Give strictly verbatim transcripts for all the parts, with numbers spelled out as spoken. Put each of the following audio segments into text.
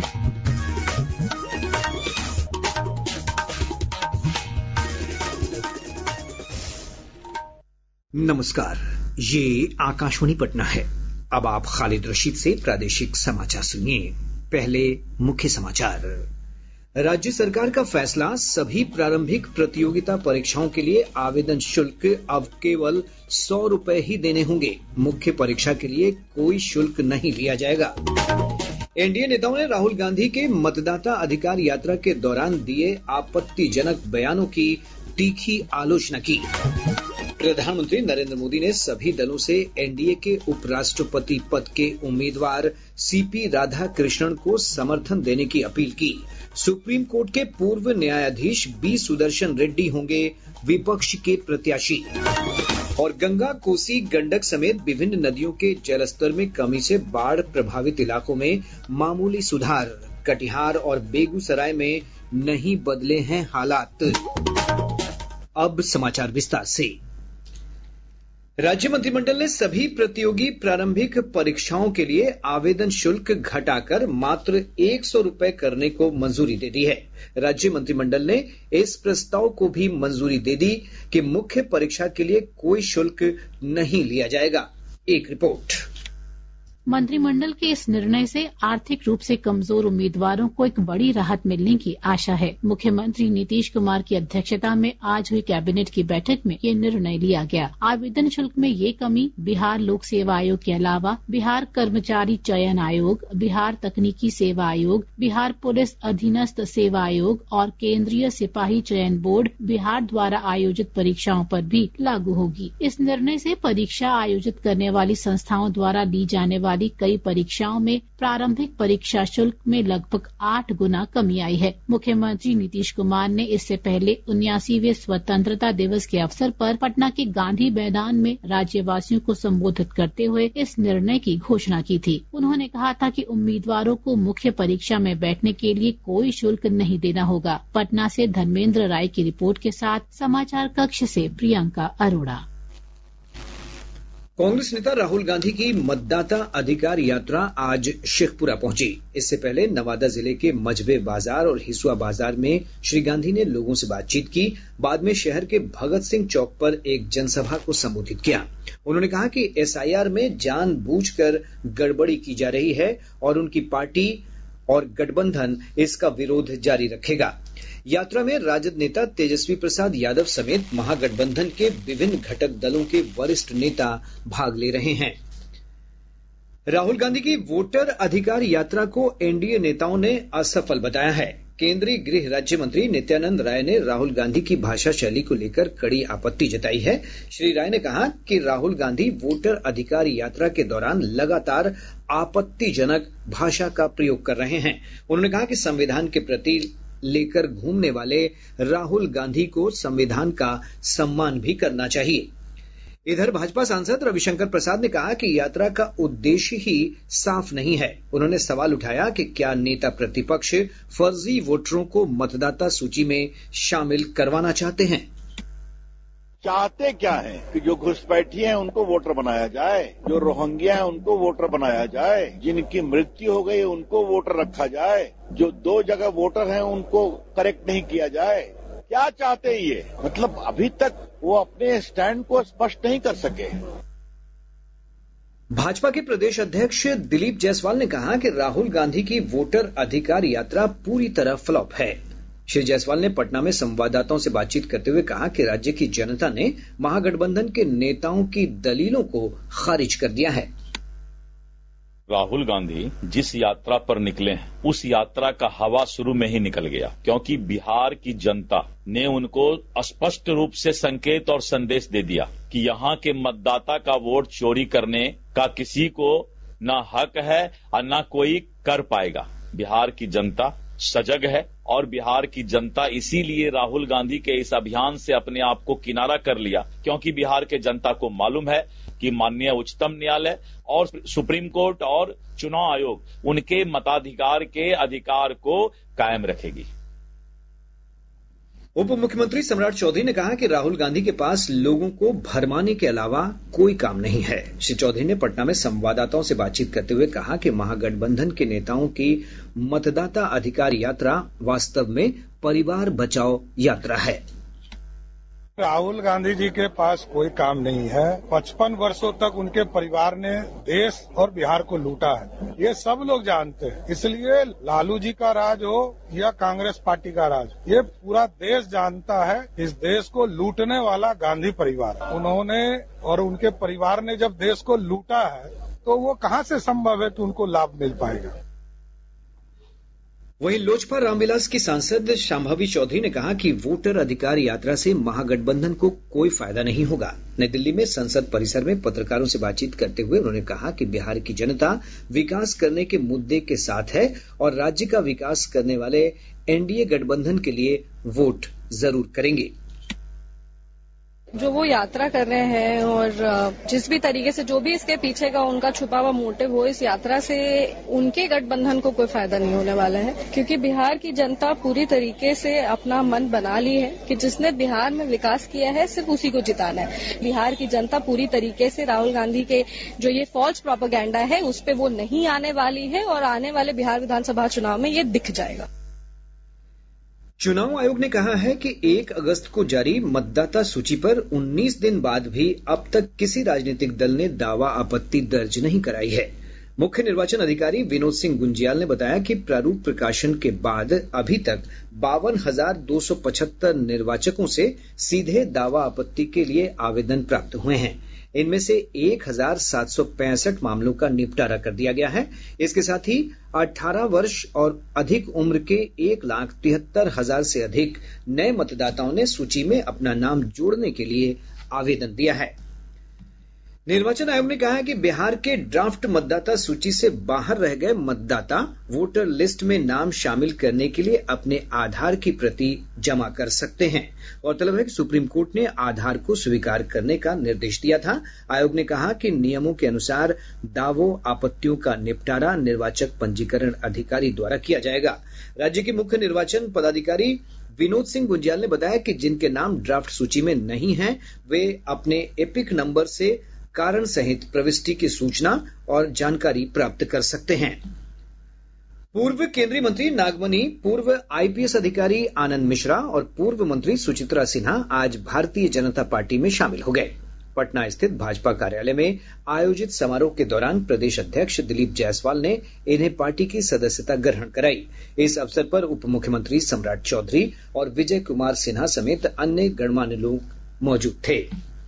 नमस्कार, ये आकाशवाणी पटना है। अब आप खालिद रशीद से प्रादेशिक समाचार सुनिए। पहले मुख्य समाचार। राज्य सरकार का फैसला, सभी प्रारंभिक प्रतियोगिता परीक्षाओं के लिए आवेदन शुल्क अब केवल सौ रुपए ही देने होंगे। मुख्य परीक्षा के लिए कोई शुल्क नहीं लिया जाएगा। एनडीए नेताओं ने राहुल गांधी के मतदाता अधिकार यात्रा के दौरान दिए आपत्तिजनक बयानों की तीखी आलोचना की। प्रधानमंत्री नरेंद्र मोदी ने सभी दलों से एनडीए के उपराष्ट्रपति पद के उम्मीदवार सीपी राधाकृष्णन को समर्थन देने की अपील की। सुप्रीम कोर्ट के पूर्व न्यायाधीश बी सुदर्शन रेड्डी होंगे विपक्ष के प्रत्याशी। और गंगा, कोसी, गंडक समेत विभिन्न नदियों के जलस्तर में कमी से बाढ़ प्रभावित इलाकों में मामूली सुधार। कटिहार और बेगूसराय में नहीं बदले हैं हालात। अब समाचार विस्तार से। राज्य मंत्रिमंडल ने सभी प्रतियोगी प्रारंभिक परीक्षाओं के लिए आवेदन शुल्क घटाकर मात्र एक सौ रुपए करने को मंजूरी दे दी है। राज्य मंत्रिमंडल ने इस प्रस्ताव को भी मंजूरी दे दी कि मुख्य परीक्षा के लिए कोई शुल्क नहीं लिया जाएगा। एक रिपोर्ट। मंत्रिमंडल के इस निर्णय से आर्थिक रूप से कमजोर उम्मीदवारों को एक बड़ी राहत मिलने की आशा है। मुख्यमंत्री नीतीश कुमार की अध्यक्षता में आज हुई कैबिनेट की बैठक में ये निर्णय लिया गया। आवेदन शुल्क में ये कमी बिहार लोक सेवा आयोग के अलावा बिहार कर्मचारी चयन आयोग, बिहार तकनीकी सेवा आयोग, बिहार पुलिस अधीनस्थ सेवा आयोग और केंद्रीय सिपाही चयन बोर्ड बिहार द्वारा आयोजित परीक्षाओं पर भी लागू होगी। इस निर्णय से परीक्षा आयोजित करने वाली संस्थाओं द्वारा ली जाने वाली कई परीक्षाओं में प्रारंभिक परीक्षा शुल्क में लगभग आठ गुना कमी आई है। मुख्यमंत्री नीतीश कुमार ने इससे पहले उन्यासीवें स्वतंत्रता दिवस के अवसर पर पटना के गांधी मैदान में राज्यवासियों को संबोधित करते हुए इस निर्णय की घोषणा की थी। उन्होंने कहा था कि उम्मीदवारों को मुख्य परीक्षा में बैठने के लिए कोई शुल्क नहीं देना होगा। पटना से धर्मेंद्र राय की रिपोर्ट के साथ समाचार कक्ष से प्रियंका अरोड़ा। कांग्रेस नेता राहुल गांधी की मतदाता अधिकार यात्रा आज शेखपुरा पहुंची। इससे पहले नवादा जिले के मजबे बाजार और हिसुआ बाजार में श्री गांधी ने लोगों से बातचीत की। बाद में शहर के भगत सिंह चौक पर एक जनसभा को संबोधित किया। उन्होंने कहा कि एसआईआर में जानबूझकर गड़बड़ी की जा रही है और उनकी पार्टी और गठबंधन इसका विरोध जारी रखेगा। यात्रा में राजद नेता तेजस्वी प्रसाद यादव समेत महागठबंधन के विभिन्न घटक दलों के वरिष्ठ नेता भाग ले रहे हैं। राहुल गांधी की वोटर अधिकार यात्रा को एनडीए नेताओं ने असफल बताया है। केंद्रीय गृह राज्य मंत्री नित्यानंद राय ने राहुल गांधी की भाषा शैली को लेकर कड़ी आपत्ति जताई है। श्री राय ने कहा कि राहुल गांधी वोटर अधिकार यात्रा के दौरान लगातार आपत्तिजनक भाषा का प्रयोग कर रहे हैं। उन्होंने कहा कि संविधान के प्रति लेकर घूमने वाले राहुल गांधी को संविधान का सम्मान भी करना चाहिए। इधर भाजपा सांसद रविशंकर प्रसाद ने कहा कि यात्रा का उद्देश्य ही साफ नहीं है। उन्होंने सवाल उठाया कि क्या नेता प्रतिपक्ष फर्जी वोटरों को मतदाता सूची में शामिल करवाना चाहते हैं। चाहते क्या है कि जो घुसपैठी हैं उनको वोटर बनाया जाए, जो रोहिंग्या हैं उनको वोटर बनाया जाए, जिनकी मृत्यु हो गई उनको वोटर रखा जाए, जो दो जगह वोटर हैं उनको करेक्ट नहीं किया जाए। क्या चाहते ये? मतलब अभी तक वो अपने स्टैंड को स्पष्ट नहीं कर सके। भाजपा के प्रदेश अध्यक्ष दिलीप जायसवाल ने कहा कि राहुल गांधी की वोटर अधिकार यात्रा पूरी तरह फ्लॉप है। श्री जायसवाल ने पटना में संवाददाताओं से बातचीत करते हुए कहा कि राज्य की जनता ने महागठबंधन के नेताओं की दलीलों को खारिज कर दिया है। राहुल गांधी जिस यात्रा पर निकले हैं उस यात्रा का हवा शुरू में ही निकल गया, क्योंकि बिहार की जनता ने उनको स्पष्ट रूप से संकेत और संदेश दे दिया कि यहाँ के मतदाता का वोट चोरी करने का किसी को न हक है और न कोई कर पाएगा। बिहार की जनता सजग है और बिहार की जनता इसीलिए राहुल गांधी के इस अभियान से अपने आप को किनारा कर लिया, क्योंकि बिहार के जनता को मालूम है कि माननीय उच्चतम न्यायालय और सुप्रीम कोर्ट और चुनाव आयोग उनके मताधिकार के अधिकार को कायम रखेगी। उप मुख्यमंत्री सम्राट चौधरी ने कहा कि राहुल गांधी के पास लोगों को भरमाने के अलावा कोई काम नहीं है। श्री चौधरी ने पटना में संवाददाताओं से बातचीत करते हुए कहा कि महागठबंधन के नेताओं की मतदाता अधिकार यात्रा वास्तव में परिवार बचाओ यात्रा है। राहुल गांधी जी के पास कोई काम नहीं है। पचपन वर्षों तक उनके परिवार ने देश और बिहार को लूटा है, ये सब लोग जानते हैं। इसलिए लालू जी का राज हो या कांग्रेस पार्टी का राज, ये पूरा देश जानता है इस देश को लूटने वाला गांधी परिवार। उन्होंने और उनके परिवार ने जब देश को लूटा है तो वो कहां से संभव है कि उनको लाभ मिल पाएगा। वहीं लोजपा रामविलास की सांसद शांभवी चौधरी ने कहा कि वोटर अधिकार यात्रा से महागठबंधन को कोई फायदा नहीं होगा। नई दिल्ली में संसद परिसर में पत्रकारों से बातचीत करते हुए उन्होंने कहा कि बिहार की जनता विकास करने के मुद्दे के साथ है और राज्य का विकास करने वाले एनडीए गठबंधन के लिए वोट जरूर करेंगे। जो वो यात्रा कर रहे हैं और जिस भी तरीके से जो भी इसके पीछे का उनका छुपा हुआ मोटिव हो, इस यात्रा से उनके गठबंधन को कोई फायदा नहीं होने वाला है, क्योंकि बिहार की जनता पूरी तरीके से अपना मन बना ली है कि जिसने बिहार में विकास किया है सिर्फ उसी को जिताना है। बिहार की जनता पूरी तरीके से राहुल गांधी के जो ये फॉल्स प्रोपेगेंडा है उस पर वो नहीं आने वाली है और आने वाले बिहार विधानसभा चुनाव में ये दिख जाएगा। चुनाव आयोग ने कहा है कि एक अगस्त को जारी मतदाता सूची पर उन्नीस दिन बाद भी अब तक किसी राजनीतिक दल ने दावा आपत्ति दर्ज नहीं कराई है। मुख्य निर्वाचन अधिकारी विनोद सिंह गुंजियाल ने बताया कि प्रारूप प्रकाशन के बाद अभी तक बावन हजार दो सौ पचहत्तर निर्वाचकों से सीधे दावा आपत्ति के लिए आवेदन प्राप्त हुए हैं। इनमें से एक हजार सात सौ पैंसठ मामलों का निपटारा कर दिया गया है। इसके साथ ही अठारह वर्ष और अधिक उम्र के एक लाख तिहत्तर हजार से अधिक नए मतदाताओं ने सूची में अपना नाम जोड़ने के लिए आवेदन दिया है। निर्वाचन आयोग ने कहा है कि बिहार के ड्राफ्ट मतदाता सूची से बाहर रह गए मतदाता वोटर लिस्ट में नाम शामिल करने के लिए अपने आधार की प्रति जमा कर सकते हैं। गौरतलब है कि सुप्रीम कोर्ट ने आधार को स्वीकार करने का निर्देश दिया था। आयोग ने कहा कि नियमों के अनुसार दावों आपत्तियों का निपटारा निर्वाचक पंजीकरण अधिकारी द्वारा किया जाएगा। राज्य के मुख्य निर्वाचन पदाधिकारी विनोद सिंह गुंजियाल ने बताया कि जिनके नाम ड्राफ्ट सूची में नहीं है वे अपने एपिक नंबर से कारण सहित प्रविष्टि की सूचना और जानकारी प्राप्त कर सकते हैं। पूर्व केंद्रीय मंत्री नागमणि, पूर्व आईपीएस अधिकारी आनंद मिश्रा और पूर्व मंत्री सुचित्रा सिन्हा आज भारतीय जनता पार्टी में शामिल हो गए। पटना स्थित भाजपा कार्यालय में आयोजित समारोह के दौरान प्रदेश अध्यक्ष दिलीप जायसवाल ने इन्हें पार्टी की सदस्यता ग्रहण कराई। इस अवसर पर उप मुख्यमंत्री सम्राट चौधरी और विजय कुमार सिन्हा समेत अन्य गणमान्य लोग मौजूद थे।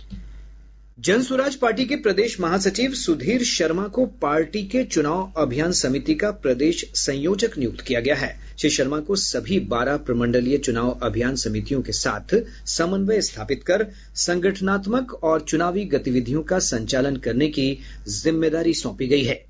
जन स्वराज पार्टी के प्रदेश महासचिव सुधीर शर्मा को पार्टी के चुनाव अभियान समिति का प्रदेश संयोजक नियुक्त किया गया है। श्री शर्मा को सभी बारह प्रमंडलीय चुनाव अभियान समितियों के साथ समन्वय स्थापित कर संगठनात्मक और चुनावी गतिविधियों का संचालन करने की जिम्मेदारी सौंपी गई है।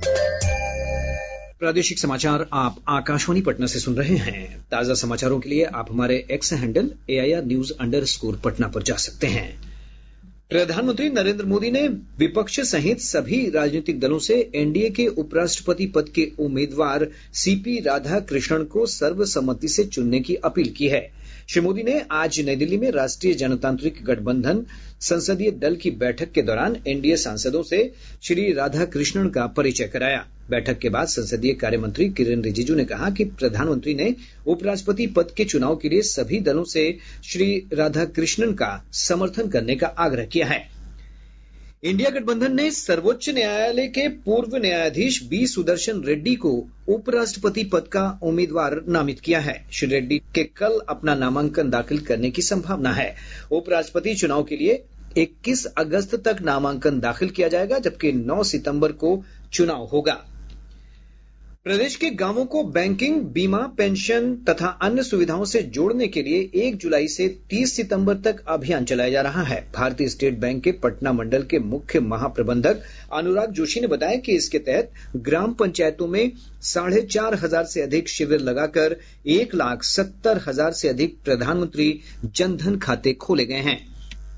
प्रादेशिक समाचार आप आकाशवाणी पटना से सुन रहे हैं। ताजा समाचारों के लिए आप हमारे X handle AIR news underscore Patna पर जा सकते हैं। प्रधानमंत्री नरेंद्र मोदी ने विपक्ष सहित सभी राजनीतिक दलों से एनडीए के उपराष्ट्रपति पद के उम्मीदवार सीपी राधाकृष्णन को सर्वसम्मति से चुनने की अपील की है। श्री मोदी ने आज नई दिल्ली में राष्ट्रीय जनतांत्रिक गठबंधन संसदीय दल की बैठक के दौरान एनडीए सांसदों से श्री राधाकृष्णन का परिचय कराया। बैठक के बाद संसदीय कार्य मंत्री किरेन रिजिजू ने कहा कि प्रधानमंत्री ने उपराष्ट्रपति पद के चुनाव के लिए सभी दलों से श्री राधाकृष्णन का समर्थन करने का आग्रह किया है। इंडिया गठबंधन ने सर्वोच्च न्यायालय के पूर्व न्यायाधीश बी सुदर्शन रेड्डी को उपराष्ट्रपति पद का उम्मीदवार नामित किया है। श्री रेड्डी के कल अपना नामांकन दाखिल करने की संभावना है। उपराष्ट्रपति चुनाव के लिए इक्कीस अगस्त तक नामांकन दाखिल किया जाएगा, जबकि नौ सितंबर को चुनाव होगा। प्रदेश के गांवों को बैंकिंग, बीमा, पेंशन तथा अन्य सुविधाओं से जोड़ने के लिए एक जुलाई से तीस सितंबर तक अभियान चलाया जा रहा है। भारतीय स्टेट बैंक के पटना मंडल के मुख्य महाप्रबंधक अनुराग जोशी ने बताया कि इसके तहत ग्राम पंचायतों में साढ़े चार हजार से अधिक शिविर लगाकर एक लाख सत्तर हजार से अधिक प्रधानमंत्री जनधन खाते खोले गए हैं।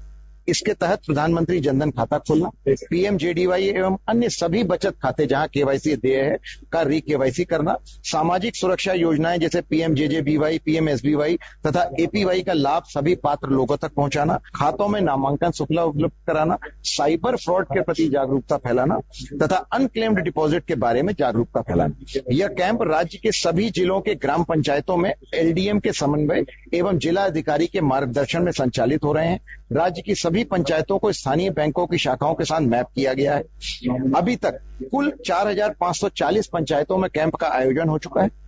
इसके तहत प्रधानमंत्री जनधन खाता खोलना, पीएमजेडीवाई एवं अन्य सभी बचत खाते जहां केवाईसी देय है का री केवाईसी करना, सामाजिक सुरक्षा योजनाएं जैसे पीएमजेजेबीवाई, पीएमएसबीवाई तथा एपीवाई का लाभ सभी पात्र लोगों तक पहुंचाना, खातों में नामांकन सुविधा उपलब्ध कराना, साइबर फ्रॉड के प्रति जागरूकता फैलाना तथा अनक्लेम्ड डिपॉजिट के बारे में जागरूकता फैलाना। यह कैंप राज्य के सभी जिलों के ग्राम पंचायतों में एलडीएम के समन्वय एवं जिला अधिकारी के मार्गदर्शन में संचालित हो रहे हैं। राज्य की सभी पंचायतों को स्थानीय बैंकों की शाखाओं के साथ मैप किया गया है। अभी तक कुल चार हजार पांच सौ चालीस पंचायतों में कैंप का आयोजन हो चुका है।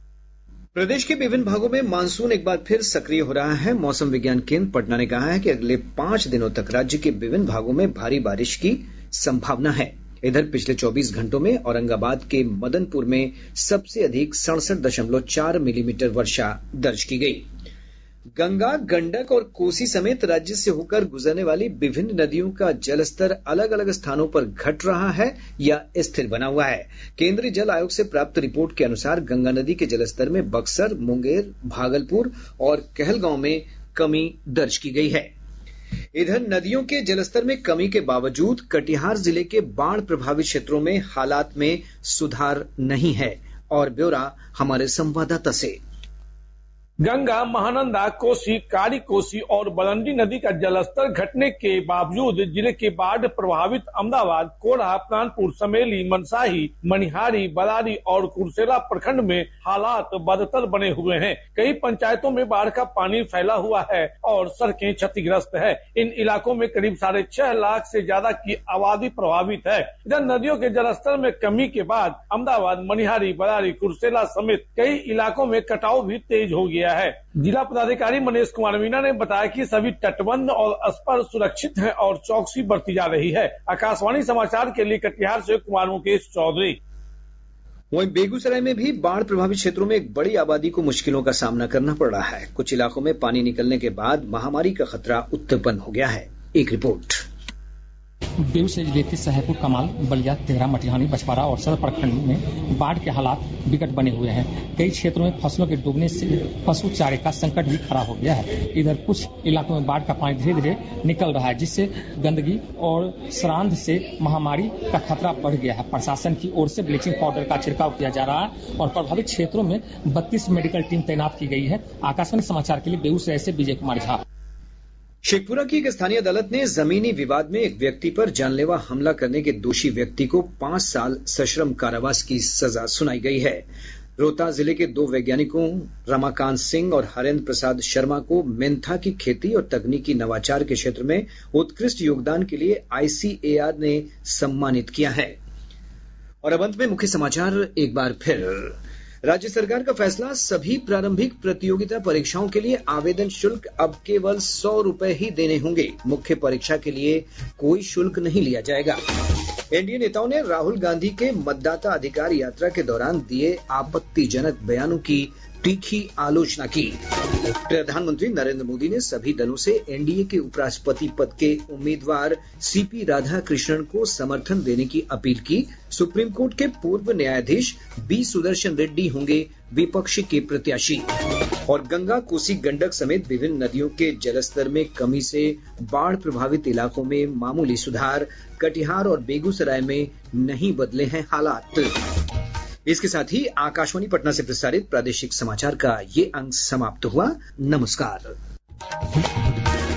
प्रदेश के विभिन्न भागों में मानसून एक बार फिर सक्रिय हो रहा है। मौसम विज्ञान केंद्र पटना ने कहा है कि अगले पांच दिनों तक राज्य के विभिन्न भागों में भारी बारिश की संभावना है। इधर पिछले चौबीस घंटों में औरंगाबाद के मदनपुर में सबसे अधिक सड़सठ दशमलव चार मिलीमीटर वर्षा दर्ज की गई। गंगा, गंडक और कोसी समेत राज्य से होकर गुजरने वाली विभिन्न नदियों का जलस्तर अलग अलग स्थानों पर घट रहा है या स्थिर बना हुआ है। केंद्रीय जल आयोग से प्राप्त रिपोर्ट के अनुसार गंगा नदी के जलस्तर में बक्सर, मुंगेर, भागलपुर और कहलगांव में कमी दर्ज की गई है। इधर नदियों के जलस्तर में कमी के बावजूद कटिहार जिले के बाढ़ प्रभावित क्षेत्रों में हालात में सुधार नहीं है। और ब्यौरा हमारे संवाददाता से। गंगा, महानंदा, कोसी, कारी कोसी और बलंडी नदी का जलस्तर घटने के बावजूद जिले के बाढ़ प्रभावित अहमदाबाद, कोढ़ा, प्राणपुर, समेली, मनसाही, मनिहारी, बरारी और कुर्सेला प्रखंड में हालात बदतर बने हुए हैं। कई पंचायतों में बाढ़ का पानी फैला हुआ है और सड़कें क्षतिग्रस्त है। इन इलाकों में करीब साढ़े छह लाख से ज्यादा की आबादी प्रभावित है। इधर नदियों के जलस्तर में कमी के बाद अहमदाबाद, मनिहारी, बरारी, कुर्सेला समेत कई इलाकों में कटाव भी तेज हो गया है। जिला पदाधिकारी मनीष कुमार मीणा ने बताया कि सभी तटबंध और स्पर सुरक्षित हैं और चौकसी बरती जा रही है। आकाशवाणी समाचार के लिए कटिहार से कुमार मुकेश चौधरी। वहीं बेगूसराय में भी बाढ़ प्रभावित क्षेत्रों में एक बड़ी आबादी को मुश्किलों का सामना करना पड़ रहा है। कुछ इलाकों में पानी निकलने के बाद महामारी का खतरा उत्पन्न हो गया है। एक रिपोर्ट। बेगूसराय जिले के साहेबपुर, कमाल, बलिया, तेघरा, मटिहानी, बछवाड़ा और सदर प्रखंड में बाढ़ के हालात विकट बने हुए हैं। कई क्षेत्रों में फसलों के डूबने से पशु चारे का संकट भी खड़ा हो गया है। इधर कुछ इलाकों में बाढ़ का पानी धीरे धीरे निकल रहा है, जिससे गंदगी और सरांध से महामारी का खतरा बढ़ गया है। प्रशासन की ओर से ब्लीचिंग पाउडर का छिड़काव किया जा रहा है और प्रभावित क्षेत्रों में बत्तीस मेडिकल टीम तैनात की गई है। आकाशवाणी समाचार के लिए बेगूसराय से विजय कुमार झा। शेखपुरा की एक स्थानीय अदालत ने जमीनी विवाद में एक व्यक्ति पर जानलेवा हमला करने के दोषी व्यक्ति को पांच साल सश्रम कारावास की सजा सुनाई गई है। रोहतास जिले के दो वैज्ञानिकों रमाकांत सिंह और हरेंद्र प्रसाद शर्मा को मेंथा की खेती और तकनीकी नवाचार के क्षेत्र में उत्कृष्ट योगदान के लिए आईसीएआर ने सम्मानित किया है। और अब अंत में मुख्य समाचार एक बार फिर। राज्य सरकार का फैसला, सभी प्रारंभिक प्रतियोगिता परीक्षाओं के लिए आवेदन शुल्क अब केवल सौ रुपए ही देने होंगे। मुख्य परीक्षा के लिए कोई शुल्क नहीं लिया जाएगा। एनडीए नेताओं ने राहुल गांधी के मतदाता अधिकार यात्रा के दौरान दिए आपत्तिजनक बयानों की तीखी आलोचना की। प्रधानमंत्री नरेंद्र मोदी ने सभी दलों से एनडीए के उपराष्ट्रपति पद के उम्मीदवार सीपी राधाकृष्णन को समर्थन देने की अपील की। सुप्रीम कोर्ट के पूर्व न्यायाधीश बी सुदर्शन रेड्डी होंगे विपक्ष के प्रत्याशी। और गंगा, कोसी, गंडक समेत विभिन्न नदियों के जलस्तर में कमी से बाढ़ प्रभावित इलाकों में मामूली सुधार। कटिहार और बेगूसराय में नहीं बदले हैं हालात। इसके साथ ही आकाशवाणी पटना से प्रसारित प्रादेशिक समाचार का ये अंक समाप्त हुआ। नमस्कार।